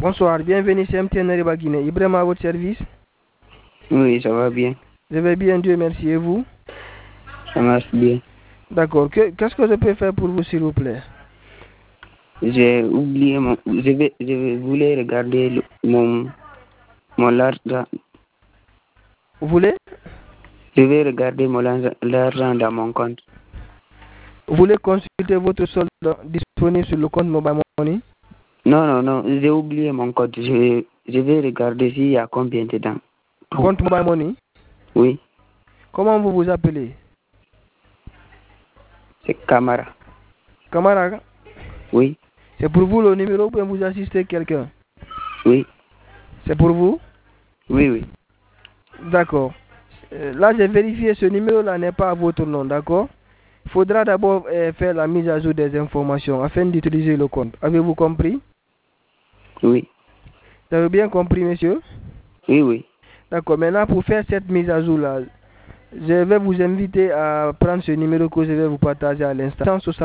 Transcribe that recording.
Bonsoir, bienvenue chez MTN Riba Guinée. Ibrahim à votre service. Oui, ça va bien. Je vais bien, Dieu merci. Et vous? Ça marche bien. D'accord. Qu'est-ce que je peux faire pour vous, s'il vous plaît? J'ai oublié mon... Je voulais regarder mon l'argent. Vous voulez? Je vais regarder l'argent dans mon compte. Vous voulez consulter votre solde disponible sur le compte Mobile Money? Non, j'ai oublié mon compte. Je vais regarder s'il y a combien dedans. Compte Mobile Money? Oui, Comment vous vous appelez? c'est Camara. Camara? Oui, C'est pour vous le numéro ou bien vous assistez quelqu'un? oui, C'est pour vous? oui. D'accord. Là, j'ai vérifié, ce numéro-là n'est pas à votre nom, d'accord? Il faudra d'abord faire la mise à jour des informations afin d'utiliser le compte. Avez-vous compris? Oui. Vous avez bien compris, monsieur? Oui. D'accord. Maintenant, pour faire cette mise à jour-là, je vais vous inviter à prendre ce numéro que je vais vous partager à l'instant.